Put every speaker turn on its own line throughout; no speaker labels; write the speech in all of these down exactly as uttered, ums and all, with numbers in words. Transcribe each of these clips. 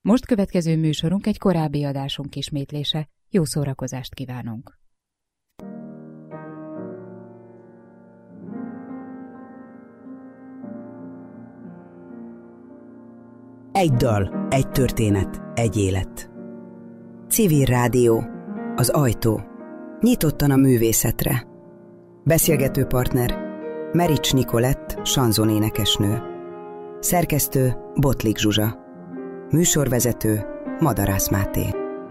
Most következő műsorunk egy korábbi adásunk ismétlése. Jó szórakozást kívánunk!
Egy dal, egy történet, egy élet. Civil Rádió. Az ajtó. Nyitottan a művészetre. Beszélgető partner Merics Nikolett, sanzonénekesnő. Szerkesztő Botlik Zsuzsa. Műsorvezető Madarász Máté.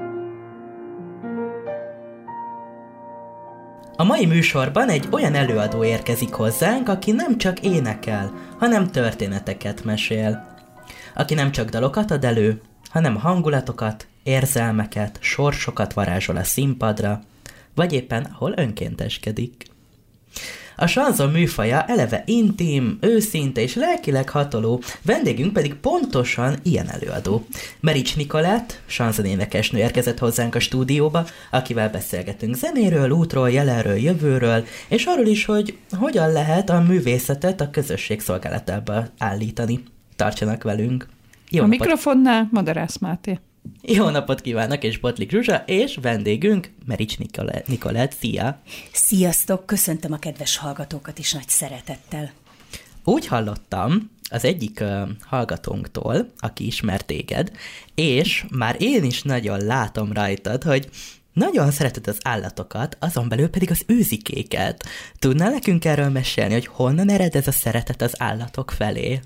A mai műsorban egy olyan előadó érkezik hozzánk, aki nem csak énekel, hanem történeteket mesél. Aki nem csak dalokat ad elő, hanem hangulatokat, érzelmeket, sorsokat varázsol a színpadra, vagy éppen ahol önkénteskedik. A sanzon műfaja eleve intim, őszinte és lelkileg hatoló, vendégünk pedig pontosan ilyen előadó. Merics Nikolett, sanzonénekesnő érkezett hozzánk a stúdióba, akivel beszélgetünk zenéről, útról, jelenről, jövőről, és arról is, hogy hogyan lehet a művészetet a közösség szolgálatába állítani. Tartsanak velünk! Jó
a
napot.
Mikrofonnál Madarász Máté.
Jó napot kívánok, és Botlik Zsuzsa, és vendégünk Merics Nikolett. Szia!
Sziasztok! Köszöntöm a kedves hallgatókat is nagy szeretettel.
Úgy hallottam az egyik uh, hallgatónktól, aki ismer téged, és már én is nagyon látom rajtad, hogy nagyon szereted az állatokat, azon belül pedig az őzikéket. Tudnál nekünk erről mesélni, hogy honnan ered ez a szeretet az állatok felé?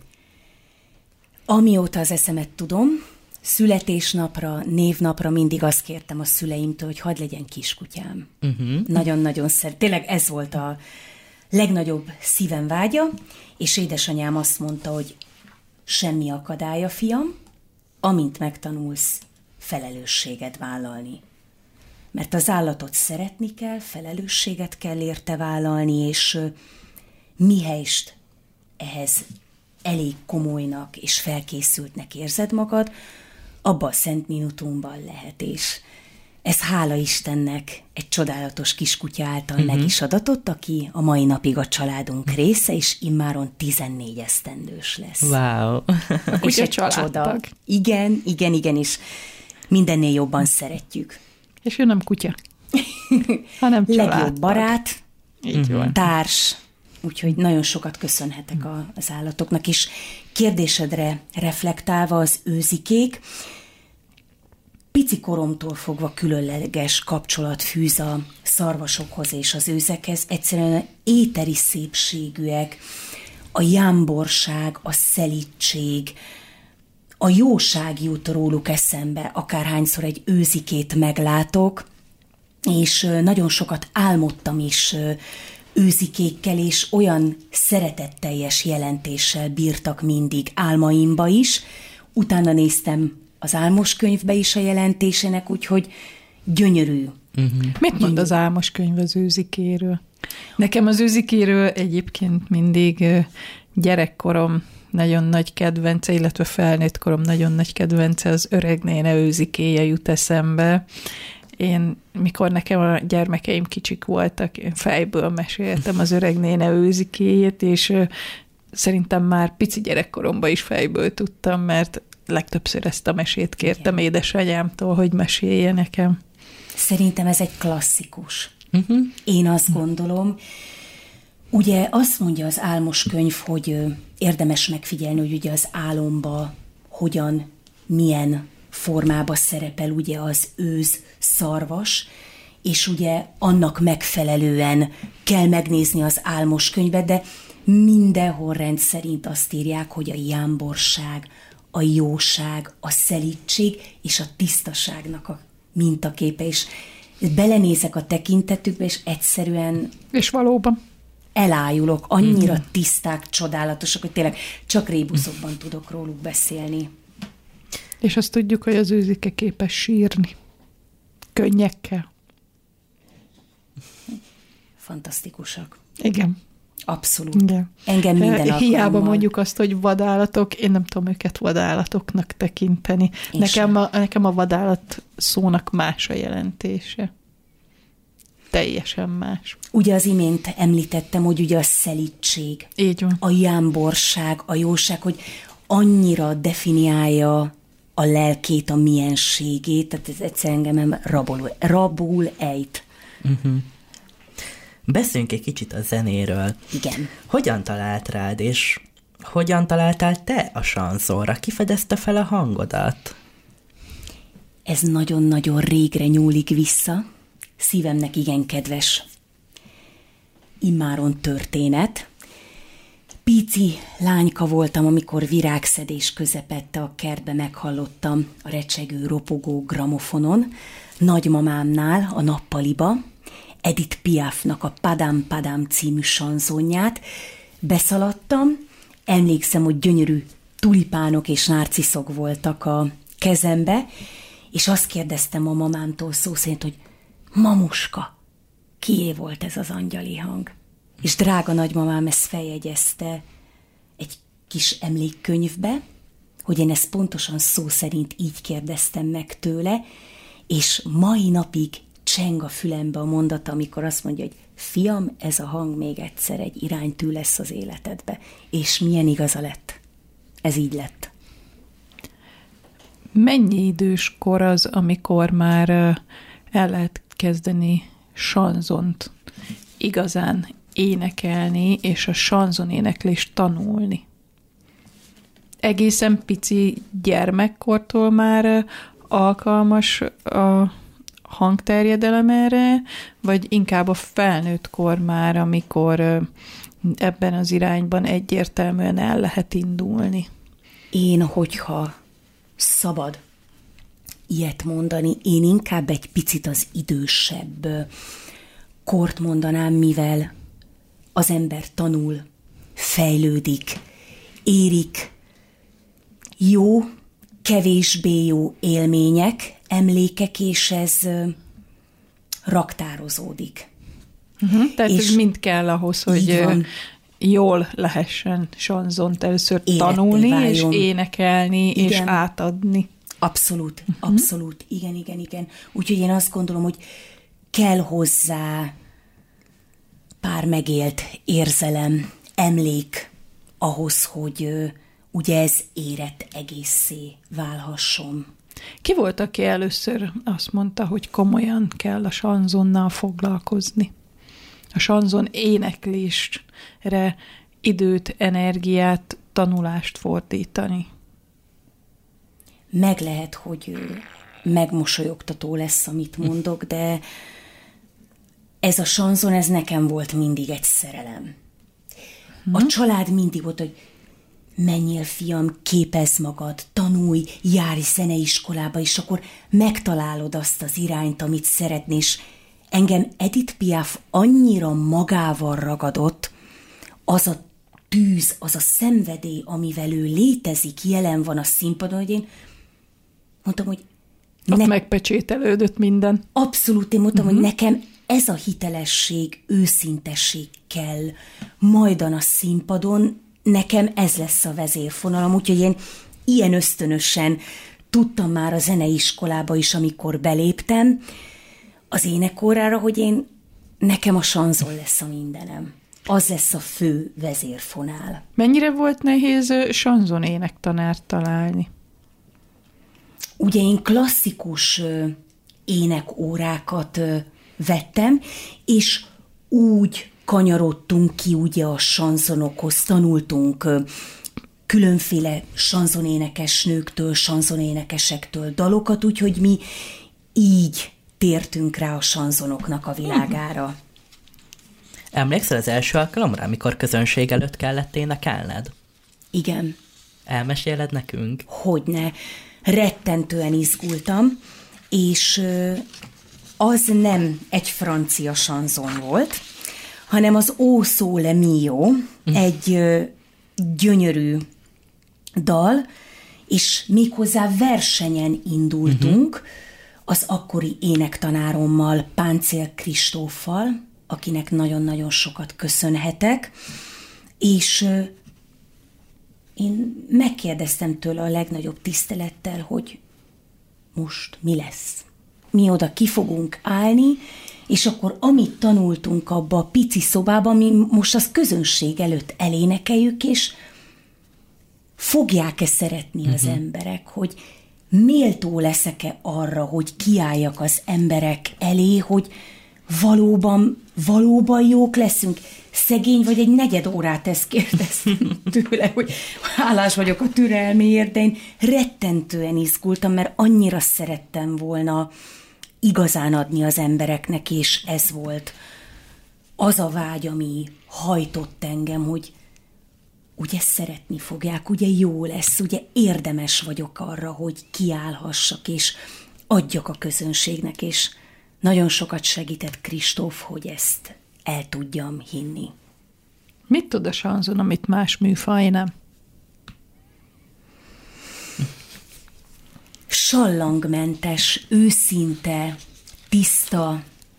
Amióta az eszemet tudom, születésnapra, névnapra mindig azt kértem a szüleimtől, hogy hadd legyen kiskutyám. Uh-huh. Nagyon-nagyon szeret. Tényleg ez volt a legnagyobb szívem vágya, és édesanyám azt mondta, hogy semmi akadálya, fiam, amint megtanulsz felelősséget vállalni. Mert az állatot szeretni kell, felelősséget kell érte vállalni, és mihelyst ehhez elég komolynak és felkészültnek érzed magad, abban a szent minutumban lehet, és ez hála Istennek egy csodálatos kiskutya által uh-huh. meg is adatott, aki a mai napig a családunk része, és immáron tizennégy esztendős lesz.
Wow!
És egy csoda. Igen, igen, igen, és mindennél jobban szeretjük.
És ő nem kutya, hanem családtag.
Legjobb barát,
így van.
Társ, úgyhogy nagyon sokat köszönhetek a, az állatoknak is. Kérdésedre reflektálva az őzikék, pici koromtól fogva különleges kapcsolat fűz a szarvasokhoz és az őzekhez. Egyszerűen éteri szépségűek, a jámborság, a szelídség, a jóság jut róluk eszembe, akárhányszor egy őzikét meglátok, és nagyon sokat álmodtam is őzikékkel, és olyan szeretetteljes jelentéssel bírtak mindig álmaimba is. Utána néztem az álmos könyvbe is a jelentésének, úgyhogy gyönyörű.
Uh-huh. Mit mond az álmos könyv az őzikéről? Nekem az őzikéről egyébként mindig gyerekkorom nagyon nagy kedvence, illetve felnőtt korom nagyon nagy kedvence az öreg néne őzikéje jut eszembe. Én, mikor nekem a gyermekeim kicsik voltak, én fejből meséltem az öreg néne őzikéjét, és szerintem már pici gyerekkoromban is fejből tudtam, mert legtöbbször ezt a mesét kértem igen. édesanyámtól, hogy mesélje nekem.
Szerintem ez egy klasszikus. Uh-huh. Én azt gondolom, ugye azt mondja az álmos könyv, hogy érdemes megfigyelni, hogy ugye az álomba hogyan, milyen formába szerepel ugye az őz szarvas, és ugye annak megfelelően kell megnézni az álmos könyvet, de mindenhol rendszerint azt írják, hogy a jámborság, a jóság, a szelídség és a tisztaságnak a mintaképe, és belenézek a tekintetükbe, és egyszerűen...
És valóban.
Elájulok, annyira mm-hmm. tiszták, csodálatosak, hogy tényleg csak rébuszokban tudok róluk beszélni.
És azt tudjuk, hogy az őzike képes sírni. Könnyekkel.
Fantasztikusak.
Igen.
Abszolút.
Igen.
Engem minden alkalommal.
Hiába mondjuk azt, hogy vadállatok, én nem tudom őket vadállatoknak tekinteni. Nekem a, nekem a vadállat szónak más a jelentése. Teljesen más.
Ugye az imént említettem, hogy ugye a szelídség,
így van.
A jámborság, a jóság, hogy annyira definiálja a lelkét, a mienségét, tehát ez egyszerűen engem rabul, rabul ejt.
Uh-huh. Beszéljünk egy kicsit a zenéről.
Igen.
Hogyan talált rád, és hogyan találtál te a sanzonra? Ki fedezte fel a hangodat?
Ez nagyon-nagyon régre nyúlik vissza. Szívemnek igen kedves. Immáron történet. Pici lányka voltam, amikor virágszedés közepette a kertbe meghallottam a recsegő, ropogó gramofonon, nagymamámnál a nappaliba, Edith Piafnak a Padam Padam című sanzonját. Beszaladtam, emlékszem, hogy gyönyörű tulipánok és nárciszok voltak a kezembe, és azt kérdeztem a mamámtól szó szerint, hogy mamuska, kié volt ez az angyali hang? És drága nagymamám ezt feljegyezte egy kis emlékkönyvbe, hogy én ezt pontosan szó szerint így kérdeztem meg tőle, és mai napig cseng a fülembe a mondata, amikor azt mondja, hogy fiam, ez a hang még egyszer egy iránytű lesz az életedbe. És milyen igaza lett. Ez így lett.
Mennyi idős kor az, amikor már el lehet kezdeni sanzont igazán énekelni, és a sanzonéneklést tanulni? Egészen pici gyermekkortól már alkalmas a hangterjedelem erre, vagy inkább a felnőtt kor már, amikor ebben az irányban egyértelműen el lehet indulni?
Én, hogyha szabad ilyet mondani, én inkább egy picit az idősebb kort mondanám, mivel az ember tanul, fejlődik, érik jó, kevésbé jó élmények, emlékek, és ez raktározódik.
Uh-huh, tehát
és
ez mind kell ahhoz, hogy jól lehessen sanzont először tanulni, váljon. És énekelni, igen. És átadni.
Abszolút, uh-huh. abszolút, igen, igen, igen. Úgyhogy én azt gondolom, hogy kell hozzá pár megélt érzelem, emlék ahhoz, hogy ugye ez érett egészé válhasson.
Ki volt, aki először azt mondta, hogy komolyan kell a sanzonnal foglalkozni? A sanzon éneklésre időt, energiát, tanulást fordítani?
Meg lehet, hogy megmosolyogtató lesz, amit mondok, de ez a sanzon, ez nekem volt mindig egy szerelem. A hmm. család mindig volt, hogy menjél, fiam, képezz magad, tanulj, járj zeneiskolába, és akkor megtalálod azt az irányt, amit szeretnél. És engem Edith Piaf annyira magával ragadott, az a tűz, az a szenvedély, amivel ő létezik, jelen van a színpadon, hogy én mondtam, hogy...
Ott ne... megpecsételődött minden.
Abszolút, én mondtam, uh-huh. hogy nekem ez a hitelesség, őszintesség kell majdan a színpadon, nekem ez lesz a vezérfonalam, úgyhogy én ilyen ösztönösen tudtam már a zeneiskolába is, amikor beléptem az énekórára, hogy én nekem a sanzon lesz a mindenem. Az lesz a fő vezérfonál.
Mennyire volt nehéz sanzon énektanárt találni?
Ugye én klasszikus énekórákat vettem, és úgy kanyarodtunk ki ugye a sanzonokhoz, tanultunk különféle sanzonénekesnőktől, sanzonénekesektől dalokat, úgyhogy mi így tértünk rá a sanzonoknak a világára.
Emlékszel az első alkalomra, amikor közönség előtt kellett énekelned?
Igen.
Elmeséled nekünk?
Hogyne. Rettentően izgultam, és az nem egy francia sanzon volt, hanem az Ó Sole Mio, egy gyönyörű dal, és méghozzá versenyen indultunk uh-huh. az akkori énektanárommal, Páncél Kristóffal, akinek nagyon-nagyon sokat köszönhetek, és én megkérdeztem tőle a legnagyobb tisztelettel, hogy most mi lesz. Mi oda ki fogunk állni, és akkor amit tanultunk abba a pici szobában, mi most az közönség előtt elénekeljük, és fogják-e szeretni uh-huh. az emberek, hogy méltó leszek-e arra, hogy kiálljak az emberek elé, hogy valóban, valóban jók leszünk. Szegény vagy, egy negyed órát ezt kérdeztem tőle, hogy hálás vagyok a türelméért, de én rettentően izgultam, mert annyira szerettem volna igazán adni az embereknek, és ez volt az a vágy, ami hajtott engem, hogy ugye szeretni fogják, ugye jó lesz, ugye érdemes vagyok arra, hogy kiállhassak, és adjak a közönségnek, és nagyon sokat segített Kristóf, hogy ezt el tudjam hinni.
Mit tud a chanson, amit más műfaj nem?
Sallangmentes, őszinte, tiszta,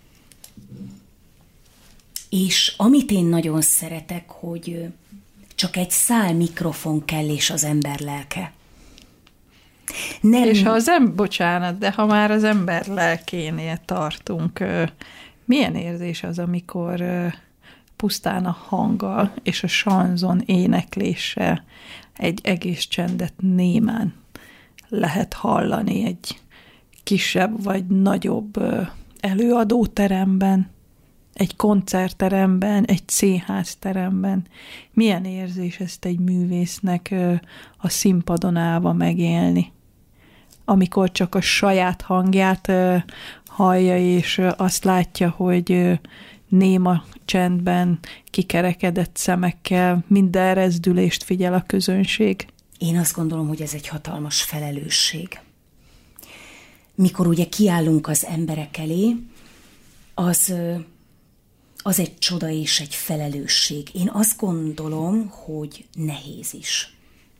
és amit én nagyon szeretek, hogy csak egy szál mikrofon kell, és az ember lelke. Nem...
És ha az ember, bocsánat, de ha már az ember lelkénél tartunk, milyen érzés az, amikor pusztán a hanggal és a chanson énekléssel egy egész csendet némán lehet hallani egy kisebb vagy nagyobb előadóteremben, egy koncertteremben, egy színházteremben. Milyen érzés ezt egy művésznek a színpadon állva megélni, amikor csak a saját hangját hallja, és azt látja, hogy néma csendben, kikerekedett szemekkel minden rezdülést figyel a közönség.
Én azt gondolom, hogy ez egy hatalmas felelősség. Mikor ugye kiállunk az emberek elé, az, az egy csoda és egy felelősség. Én azt gondolom, hogy nehéz is.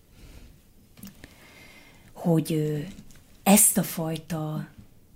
Hogy ezt a fajta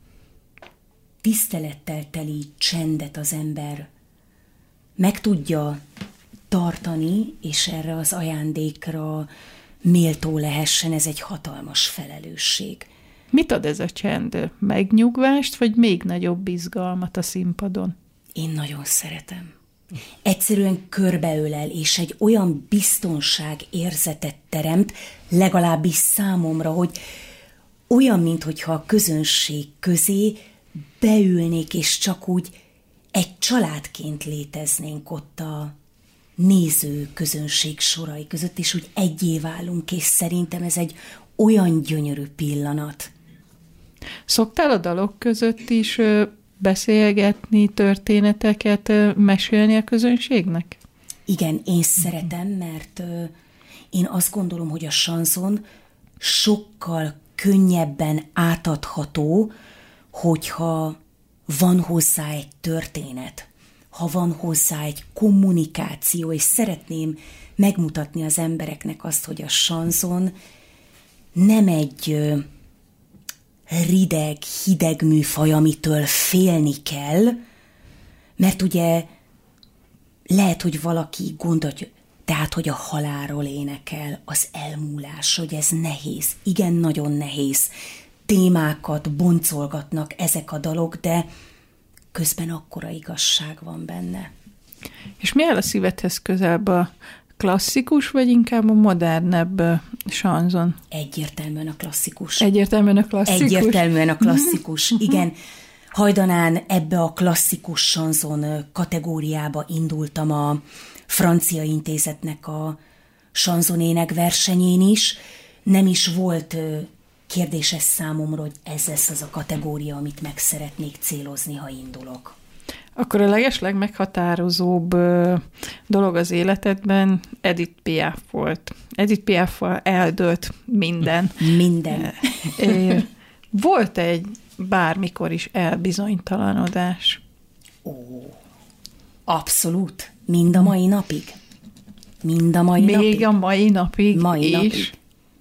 tisztelettel teli csendet az ember meg tudja tartani, és erre az ajándékra méltó lehessen, ez egy hatalmas felelősség.
Mit ad ez a csend? Megnyugvást, vagy még nagyobb izgalmat a színpadon?
Én nagyon szeretem. Egyszerűen körbeölel, és egy olyan biztonság érzetet teremt, legalábbis számomra, hogy olyan, minthogyha a közönség közé beülnék, és csak úgy egy családként léteznénk ott a néző közönség sorai között, és úgy egyé válunk, és szerintem ez egy olyan gyönyörű pillanat.
Szoktál a dalok között is beszélgetni, történeteket mesélni a közönségnek?
Igen, én szeretem, mert én azt gondolom, hogy a chanson sokkal könnyebben átadható, hogyha van hozzá egy történet, ha van hozzá egy kommunikáció, és szeretném megmutatni az embereknek azt, hogy a chanson nem egy rideg, hideg műfaj, amitől félni kell, mert ugye lehet, hogy valaki gondolja, tehát, hogy a halálról énekel, az elmúlás, hogy ez nehéz, igen, nagyon nehéz. Témákat boncolgatnak ezek a dalok, de közben akkora igazság van benne.
És mi áll a szívedhez közelebb, a klasszikus, vagy inkább a modernebb chanson?
Egyértelműen a klasszikus.
Egyértelműen a klasszikus?
Egyértelműen a klasszikus, igen. Hajdanán ebbe a klasszikus chanson kategóriába indultam a Francia Intézetnek a chansonének versenyén is. Nem is volt kérdéses számomra, hogy ez lesz az a kategória, amit meg szeretnék célozni, ha indulok.
Akkor a legesleg meghatározóbb dolog az életedben Edith Piaf volt. Edith Piaffal eldőlt minden.
Minden.
Volt egy bármikor is elbizonytalanodás?
Ó, abszolút. Mind a mai napig. Mind a mai
Még
napig.
Még a mai napig
mai
is.
Napig.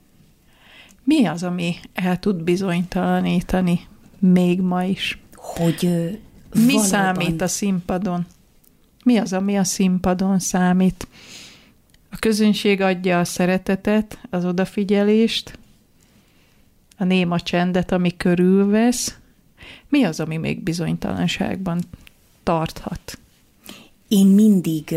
Mi az, ami el tud bizonytalanítani még ma is?
Hogy
Mi
valóban...
számít a színpadon? Mi az, ami a színpadon számít? A közönség adja a szeretetet, az odafigyelést, a néma csendet, ami körülvesz. Mi az, ami még bizonytalanságban tarthat?
Én mindig,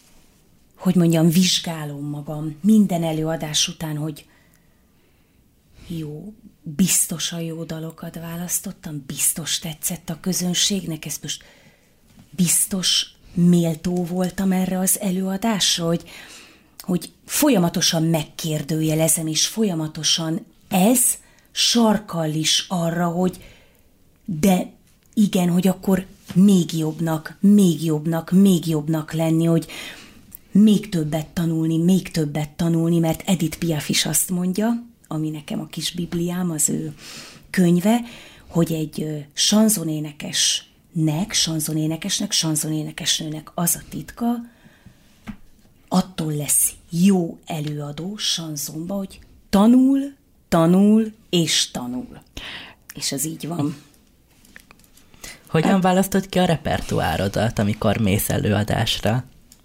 hogy mondjam, vizsgálom magam minden előadás után, hogy jó, biztosan jó dalokat választottam, biztos tetszett a közönségnek, ez most biztos méltó voltam erre az előadásra, hogy, hogy folyamatosan megkérdőjelezem, és folyamatosan ez sarkal is arra, hogy de igen, hogy akkor még jobbnak, még jobbnak, még jobbnak lenni, hogy még többet tanulni, még többet tanulni, mert Edith Piaf is azt mondja, ami nekem a kis bibliám, az ő könyve, hogy egy sanzonénekesnek, sanzonénekesnek, sanzonénekesnőnek az a titka, attól lesz jó előadó sanzonba, hogy tanul, tanul és tanul. És ez így van.
Hogyan választod ki a repertoárodat, amikor mész előadásra?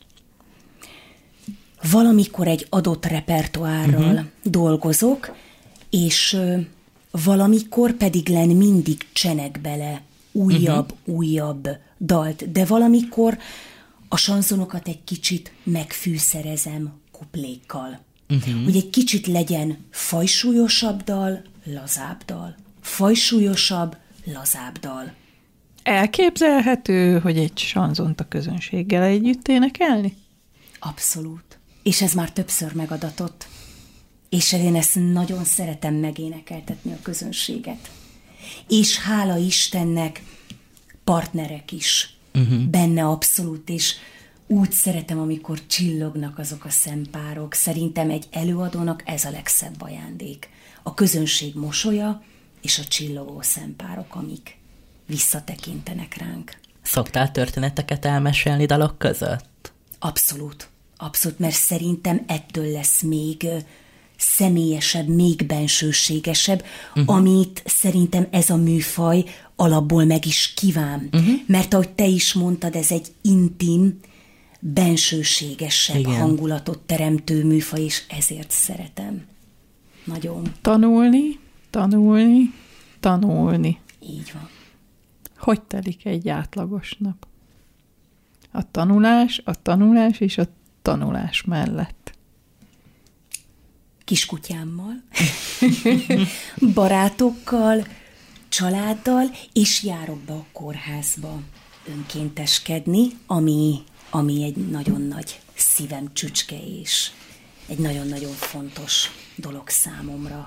Valamikor egy adott repertoárral uh-huh. dolgozok, és uh, valamikor pedig len mindig csenek bele újabb, uh-huh. újabb dalt, de valamikor a sanzonokat egy kicsit megfűszerezem kuplékkal. Uh-huh. Hogy egy kicsit legyen fajsúlyosabb dal, lazább dal. Fajsúlyosabb, lazább dal.
Elképzelhető, hogy egy sanzont a közönséggel együtt énekelni?
Abszolút. És ez már többször megadatott. És én ezt nagyon szeretem megénekeltetni a közönséget. És hála Istennek partnerek is uh-huh. benne abszolút, és úgy szeretem, amikor csillognak azok a szempárok. Szerintem egy előadónak ez a legszebb ajándék. A közönség mosolya és a csillogó szempárok, amik visszatekintenek ránk.
Szoktál történeteket elmesélni dalok között?
Abszolút. Abszolút, mert szerintem ettől lesz még személyesebb, még bensőségesebb, uh-huh. amit szerintem ez a műfaj alapból meg is kíván. Uh-huh. Mert ahogy te is mondtad, ez egy intim, bensőségesebb Igen. hangulatot teremtő műfaj, és ezért szeretem. Nagyon.
Tanulni, tanulni, tanulni.
Így van.
Hogy telik egy átlagos nap? A tanulás, a tanulás és a tanulás mellett.
Kiskutyámmal, barátokkal, családdal, és járok be a kórházba önkénteskedni, ami, ami egy nagyon nagy szívem csücske, és egy nagyon-nagyon fontos dolog számomra.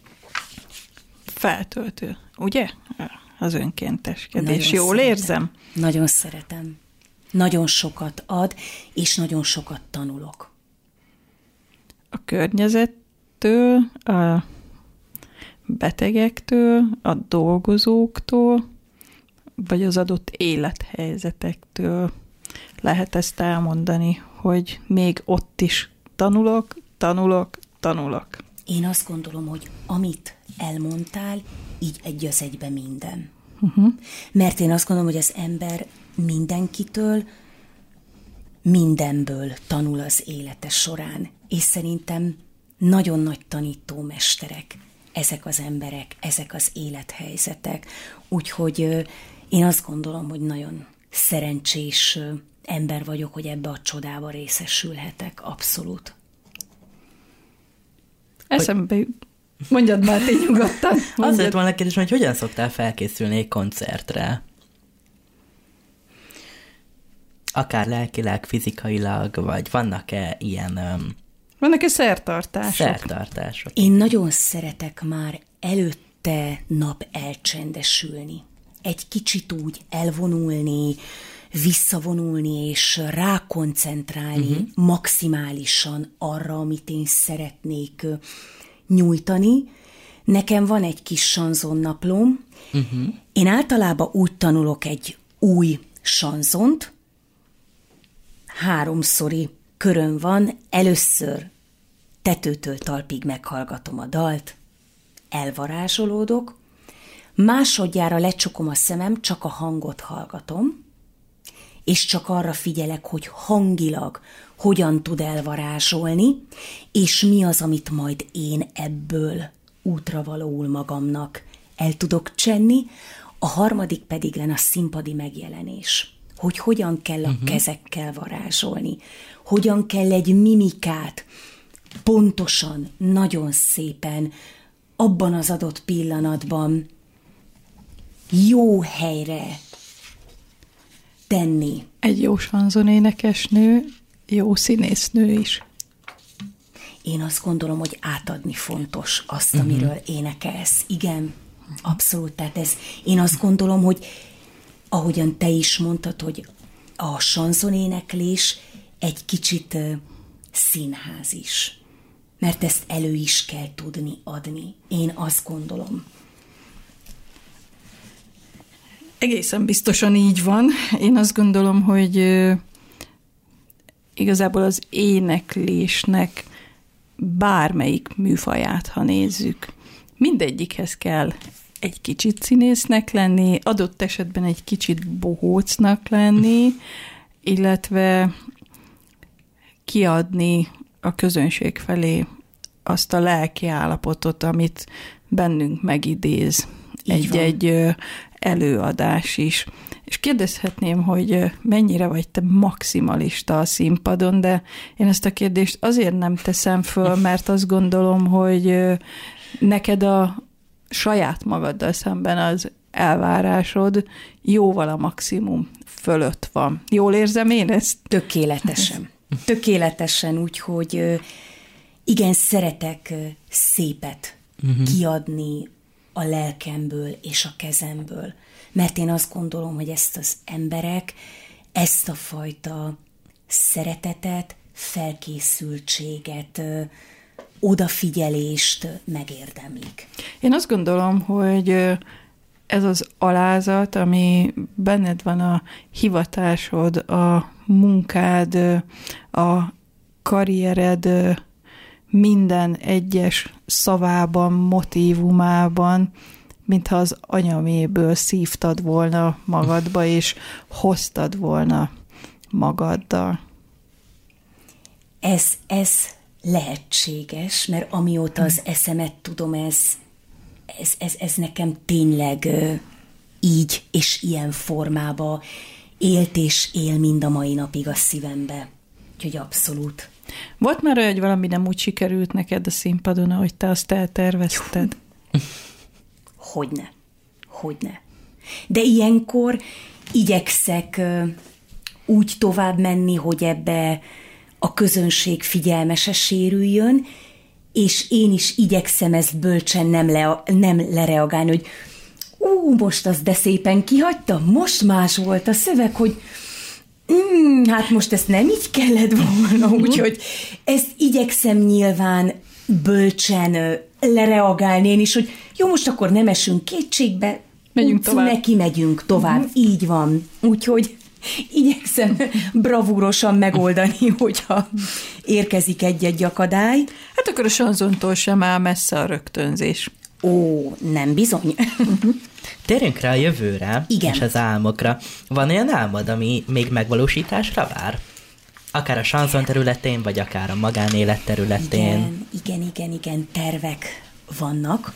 Feltöltő, ugye? Az önkénteskedés. Nagyon Jól
szeretem.
érzem?
Nagyon szeretem. Nagyon sokat ad, és nagyon sokat tanulok.
A környezettől, a betegektől, a dolgozóktól, vagy az adott élethelyzetektől lehet ezt elmondani, hogy még ott is tanulok, tanulok, tanulok.
Én azt gondolom, hogy amit elmondtál, így egy az egybe minden.
Uh-huh.
Mert én azt gondolom, hogy az ember mindenkitől, mindenből tanul az élete során. És szerintem nagyon nagy tanítómesterek ezek az emberek, ezek az élethelyzetek. Úgyhogy én azt gondolom, hogy nagyon szerencsés ember vagyok, hogy ebbe a csodába részesülhetek. Abszolút.
Eszembe mondjad már, te nyugodtan.
Azért van a kérdés, hogy hogyan szoktál felkészülni egy koncertre? Akár lelkileg, fizikailag, vagy vannak-e ilyen... Um,
vannak-e szertartások?
Szertartások.
Én nagyon szeretek már előtte nap elcsendesülni. Egy kicsit úgy elvonulni, visszavonulni, és rákoncentrálni uh-huh. maximálisan arra, amit én szeretnék nyújtani. Nekem van egy kis sanzonnaplóm. Uh-huh. Én általában úgy tanulok egy új sanzont, háromszori körön van, először tetőtől talpig meghallgatom a dalt, elvarázsolódok, másodjára lecsukom a szemem, csak a hangot hallgatom, és csak arra figyelek, hogy hangilag hogyan tud elvarázsolni, és mi az, amit majd én ebből útravalóul magamnak el tudok csenni, a harmadik pedig lenne a színpadi megjelenés. Hogy hogyan kell a uh-huh. kezekkel varázsolni, hogyan kell egy mimikát pontosan, nagyon szépen, abban az adott pillanatban jó helyre tenni.
Egy jó sanzonénekesnő, jó színésznő is.
Én azt gondolom, hogy átadni fontos azt, amiről uh-huh. énekelsz. Igen, abszolút. Tehát ez, én azt gondolom, hogy ahogyan te is mondtad, hogy a sanzonéneklés egy kicsit uh, színház is. Mert ezt elő is kell tudni adni. Én azt gondolom.
Egészen biztosan így van. Én azt gondolom, hogy uh, igazából az éneklésnek bármelyik műfaját, ha nézzük, mindegyikhez kell egy kicsit színésznek lenni, adott esetben egy kicsit bohócnak lenni, illetve kiadni a közönség felé azt a lelki állapotot, amit bennünk megidéz egy-egy előadás is. És kérdezhetném, hogy mennyire vagy te maximalista a színpadon, de én ezt a kérdést azért nem teszem föl, mert azt gondolom, hogy neked a saját magaddal szemben az elvárásod jóval a maximum fölött van. Jól érzem én ezt?
Tökéletesen. Tökéletesen, úgyhogy igen, szeretek szépet uh-huh. kiadni a lelkemből és a kezemből. Mert én azt gondolom, hogy ezt az emberek, ezt a fajta szeretetet, felkészültséget, odafigyelést megérdemlik.
Én azt gondolom, hogy ez az alázat, ami benned van, a hivatásod, a munkád, a karriered minden egyes szavában, motívumában, mintha az anyaméből szívtad volna magadba, és hoztad volna magaddal.
Ez, ez lehetséges, mert amióta az eszemet tudom, ez, ez, ez, ez nekem tényleg így és ilyen formába élt és él mind a mai napig a szívembe. Úgyhogy abszolút.
Volt már olyan, hogy valami nem úgy sikerült neked a színpadon, ahogy te azt eltervezted?
Hogyne. Hogyne. De ilyenkor igyekszek úgy tovább menni, hogy ebbe a közönség figyelmese sérüljön, és én is igyekszem ezt bölcsen nem, le, nem lereagálni, hogy ú, most azt de szépen kihagytam, most más volt a szöveg, hogy mm, hát most ezt nem így kellett volna, úgyhogy ezt igyekszem nyilván bölcsen lereagálni én is, hogy jó, most akkor nem esünk kétségbe,
megyünk tovább.
Neki megyünk tovább, uh-huh. így van. Úgyhogy igyekszem bravúrosan megoldani, hogyha érkezik egy-egy akadály.
Hát akkor a sanzontól sem áll messze a rögtönzés.
Ó, nem bizony.
Térjünk rá a jövőre,
igen.
és az álmokra. Van olyan álmod, ami még megvalósításra vár? Akár a sanzon területén, vagy akár a magánélet területén.
Igen, igen, igen, igen, tervek vannak.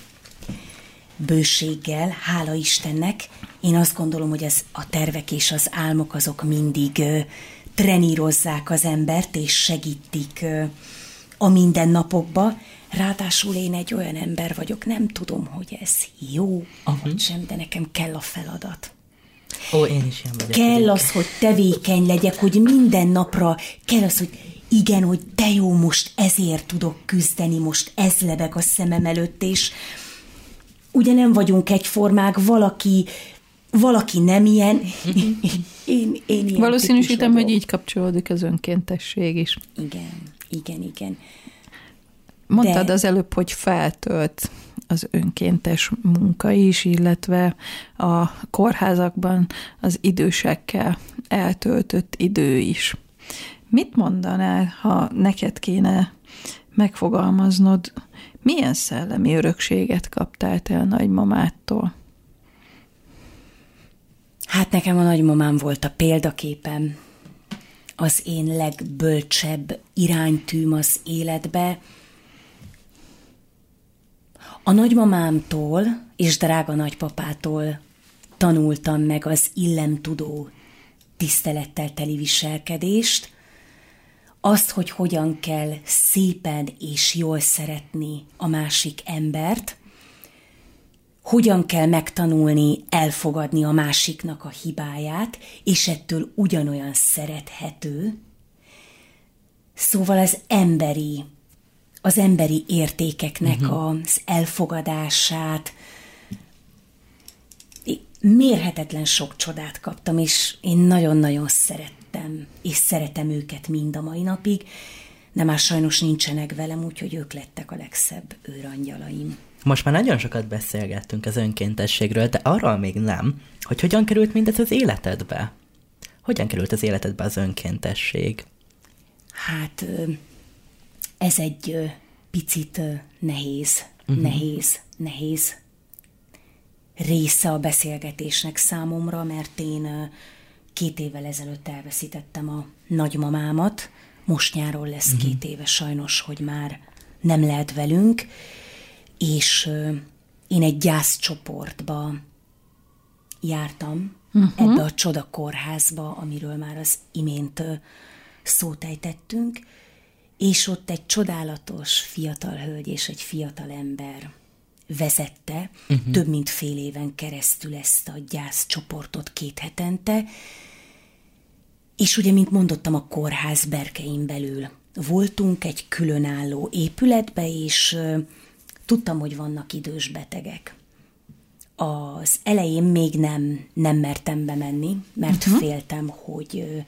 Bőséggel, hála Istennek. Én azt gondolom, hogy az, a tervek és az álmok azok mindig ö, trenírozzák az embert, és segítik ö, a mindennapokba. Ráadásul én egy olyan ember vagyok, nem tudom, hogy ez jó, uh-huh. vagy sem, de nekem kell a feladat.
Ó, én is ilyen vagyok.
Kell
egyébként.
az, hogy tevékeny legyek, hogy minden napra kell az, hogy igen, hogy de jó, most ezért tudok küzdeni, most ez lebeg a szemem előtt, és ugye nem vagyunk egyformák, valaki, valaki nem ilyen. Én, én ilyen
valószínűsítem, hogy így kapcsolódik az önkéntesség is.
Igen, igen, igen.
Mondtad
De...
az előbb, hogy feltölt az önkéntes munka is, illetve a kórházakban az idősekkel eltöltött idő is. Mit mondanál, ha neked kéne megfogalmaznod, milyen szellemi örökséget kaptál te a nagymamától?
Hát nekem a nagymamám volt a példaképem, az én legbölcsebb iránytűm az életbe. A nagymamámtól és drága nagypapától tanultam meg az illemtudó, tisztelettel teli viselkedést, azt, hogy hogyan kell szépen és jól szeretni a másik embert, hogyan kell megtanulni elfogadni a másiknak a hibáját, és ettől ugyanolyan szerethető. Szóval az emberi, az emberi értékeknek uh-huh. az elfogadását, mérhetetlen sok csodát kaptam, és én nagyon-nagyon szerettem, és szeretem őket mind a mai napig, de már sajnos nincsenek velem, úgyhogy ők lettek a legszebb őrangyalaim.
Most már nagyon sokat beszélgettünk az önkéntességről, de arról még nem, hogy hogyan került mindez az életedbe? Hogyan került az életedbe az önkéntesség?
Hát ez egy picit nehéz, uh-huh. nehéz, nehéz része a beszélgetésnek számomra, mert én két évvel ezelőtt elveszítettem a nagymamámat, most nyáron lesz uh-huh. két éve sajnos, hogy már nem lehet velünk, és én egy gyászcsoportba jártam, uh-huh. ebbe a csoda kórházba, amiről már az imént szót ejtettünk, és ott egy csodálatos fiatal hölgy és egy fiatal ember vezette uh-huh. több mint fél éven keresztül ezt a gyászcsoportot két hetente, és ugye, mint mondottam, a kórház berkein belül voltunk egy különálló épületbe, és uh, tudtam, hogy vannak idős betegek. Az elején még nem, nem mertem bemenni, mert uh-huh. féltem, hogy uh,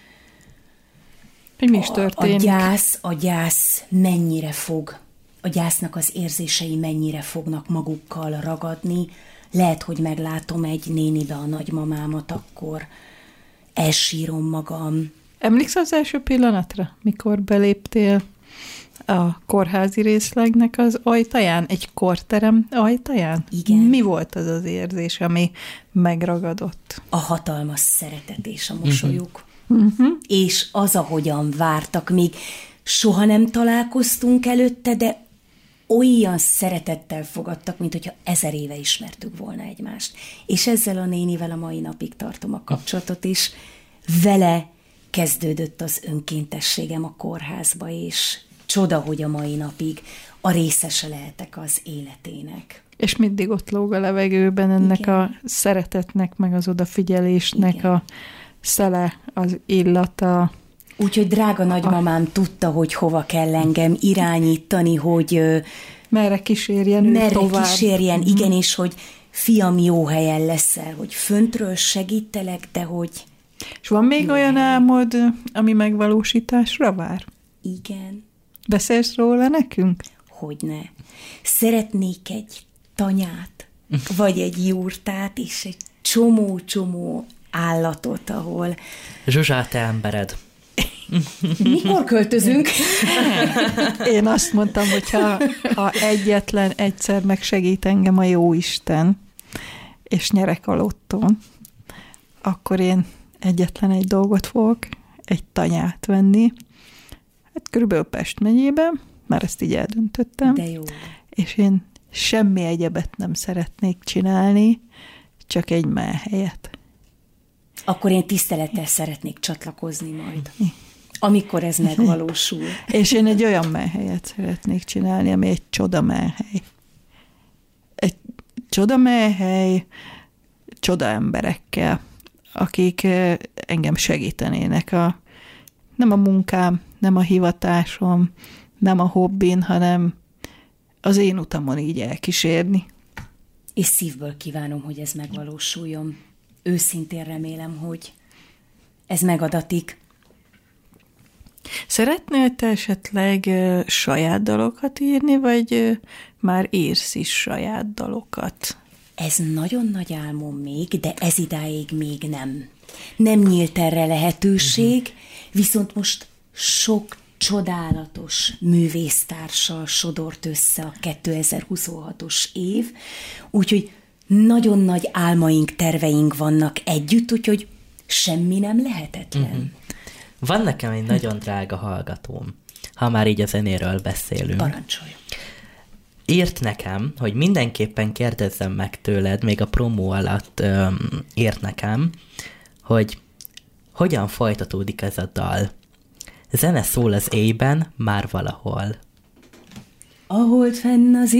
hogy mi is történik?
A gyász, a gyász mennyire fog, a gyásznak az érzései mennyire fognak magukkal ragadni. Lehet, hogy meglátom egy nénibe a nagymamámat, akkor elsírom magam.
Emlékszel az első pillanatra, mikor beléptél a kórházi részlegnek az ajtaján, egy korterem ajtaján?
Igen.
Mi volt az az érzés, ami megragadott?
A hatalmas szeretet és a mosolyuk. Uh-huh. És az, ahogyan vártak, még soha nem találkoztunk előtte, de olyan szeretettel fogadtak, mint hogyha ezer éve ismertük volna egymást. És ezzel a nénivel a mai napig tartom a kapcsolatot, és vele kezdődött az önkéntességem a kórházba, és csoda, hogy a mai napig a részese lehetek az életének.
És mindig ott lóg a levegőben ennek
Igen.
a szeretetnek, meg az odafigyelésnek Igen. a szele, az illata.
Úgyhogy drága nagymamám a... tudta, hogy hova kell engem irányítani, hogy
merre kísérjen ő
merre
tovább.
kísérjen, mm. igen, és hogy fiam, jó helyen leszel, hogy föntről segítelek, de hogy...
És van még olyan helyen. Álmod, ami megvalósításra vár?
Igen.
Beszélsz róla nekünk?
Hogyne. Szeretnék egy tanyát, vagy egy jurtát, és egy csomó-csomó állatot, ahol...
Zsuzsá, te embered.
Mikor költözünk?
Én azt mondtam, hogy ha, ha egyetlen egyszer megsegít engem a Jóisten, és nyerek a lottón, akkor én egyetlen egy dolgot fogok, egy tanyát venni. Hát körülbelül Pest megyében, már ezt így eldöntöttem.
De jó.
És én semmi egyebet nem szeretnék csinálni, csak egy mellhelyet.
Akkor én tisztelettel szeretnék csatlakozni majd, amikor ez megvalósul.
És én egy olyan mellhelyet szeretnék csinálni, ami egy csoda mellhely. Egy csoda mellhely, csoda emberekkel, akik engem segítenének. A, nem a munkám, nem a hivatásom, nem a hobbin, hanem az én utamon így elkísérni.
És szívből kívánom, hogy ez megvalósuljon. Őszintén remélem, hogy ez megadatik.
Szeretnél te esetleg uh, saját dalokat írni, vagy uh, már írsz is saját dalokat?
Ez nagyon nagy álmom még, de ez idáig még nem. Nem nyílt erre lehetőség, uh-huh. viszont most sok csodálatos művésztársal sodort össze a kétezer-huszonhatos év, úgyhogy nagyon nagy álmaink, terveink vannak együtt, úgyhogy semmi nem lehetetlen. Uh-huh.
Van nekem egy nagyon drága hallgatóm, ha már így a zenéről beszélünk.
Parancsolj.
Írt nekem, hogy mindenképpen kérdezzem meg tőled, még a promó alatt öm, írt nekem, hogy hogyan folytatódik ez a dal. Zene szól az éjben, már valahol.
Aholt fenn az